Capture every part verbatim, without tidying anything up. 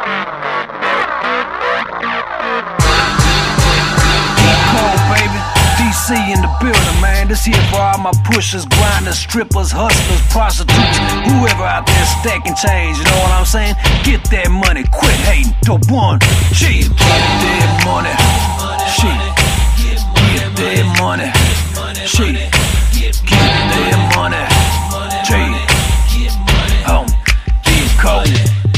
In the building, man. This here for all my pushers, grinders, strippers, hustlers, prostitutes, whoever out there stacking change, you know what I'm saying? Get that money, quit hating, to one G. Get that money, shit. Get that money, shit. Get that money, G. Home, get cold.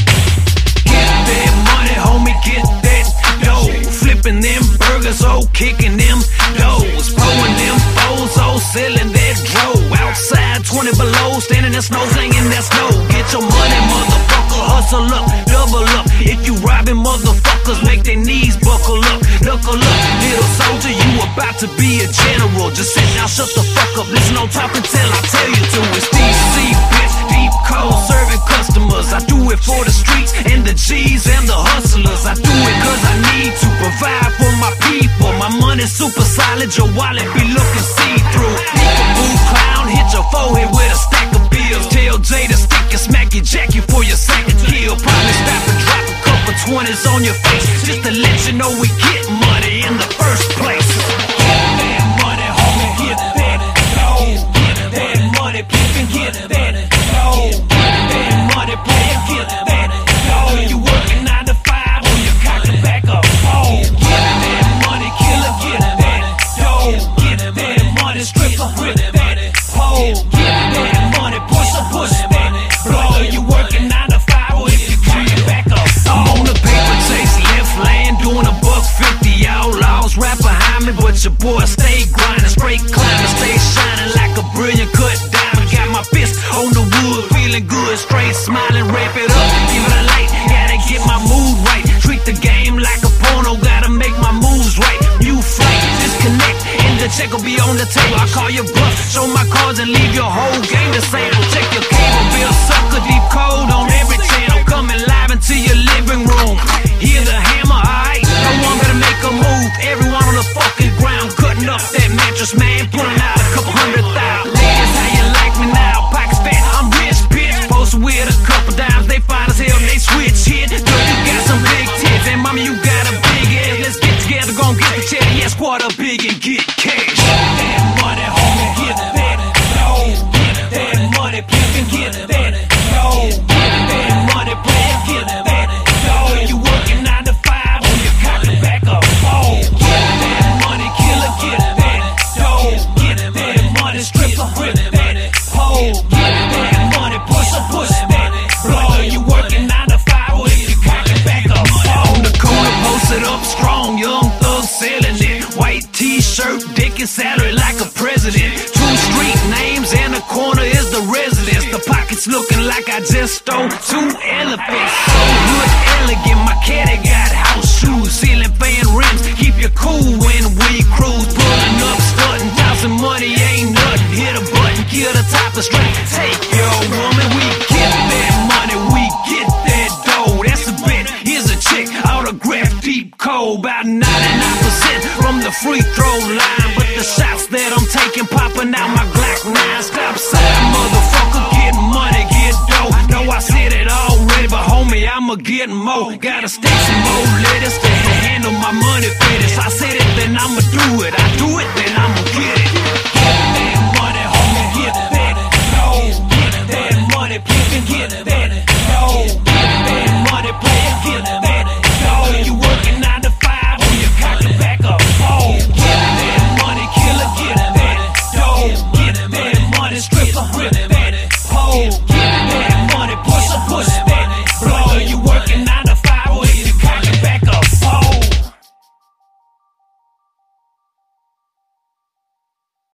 Get that money, homie, get that dough. Flipping them burgers, oh, kicking them doors. Pulling them foes, oh, selling that dro. Outside, twenty below, standing in snow, slinging that snow. Get your money, motherfucker, hustle up, double up. If you robbing motherfuckers, make their knees buckle up, knuckle up. Little soldier, you about to be a general. Just sit down, shut the fuck up, listen, don't talk until I tell you to. It's D C, bitch, deep cold, serving customers. I do it for the streets and the G's and the hustlers. I do it cause I need to provide for my people. My money's super solid, your wallet be looking see-through. Peekaboo clown, hit your forehead with a stack of bills. Tell Jay to stick and smack your jacket for your second kill. Probably stop and drop a couple twenties on your face, just to let you know we get money in the first place. Get that money, homie, get that dough. Get that money, pimpin', get that dough. Get that money, player, get that dough. You working nine to five on your cock and back up. Oh, get that money, killer, get that dough. Get that money, stripper, grip that pole. Get that money, push up, push that blow. You working nine to five, or if you coming back up. I'm on the paper chase, left lane, doing a buck fifty. Outlaws right behind me, but your boy stay grinding, straight climbing, stay shining like a brilliant cut diamond. Got my fist on the wood, feeling good, straight smiling, wrap it up, give it a light. Gotta get my mood right, treat the game like a porno, gotta make my moves right. You flight, disconnect, and the check will be on the table. I call your bluff, show my cards and leave your whole game disabled. Check your cable bill, sucker, deep cold on every channel, coming live into your living room. Hear the hammer, alright, no one better make a move. Everyone on the fucking ground, cutting up that mattress, man, pulling out a couple hundred thousand. Ladies, how you like me now? Pockets fat, I'm rich, bitch. Posted with a couple dimes, they fine as hell, they switch hit. Girl, you got some big tits, and mommy, you got a big ass. Let's get together, gon' get the cheddar, yeah, squad up big and get cash. Get that money, homie, get that dough. Get that money, pimpin', get that dough. Get that money, player, get that dough. You working nine to five on your cock and back up. Oh, get that money, killer, get that dough. Get that money, stripper, grip that pole. Get that money, push up, push that blow. You working nine to five, or if you cock and back up. On the corner, posted up strong, young thug selling it. White t-shirt, dick and salary like a president. Two street names and the corner is the residence. The pockets looking like I just stole two elephants. So good, elegant, my caddy got house shoes, ceiling fan rims. Keep you cool when we cruise, pulling up, starting, tossing money ain't nothing. Hit a button, kill the top of straight. Take your woman, we get that money, we get that dough. That's a bet. Here's a check, autograph, deep cold, about ninety-nine percent from the free throw line. But the shots that I'm taking, popping out my Glock nine. Stop sign, motherfucker, get money, get dough. Know I said it already, but homie, I'ma get more. Gotta stack some more letters to handle my money fetish. I said it, then I'ma do it. I do it, then I'ma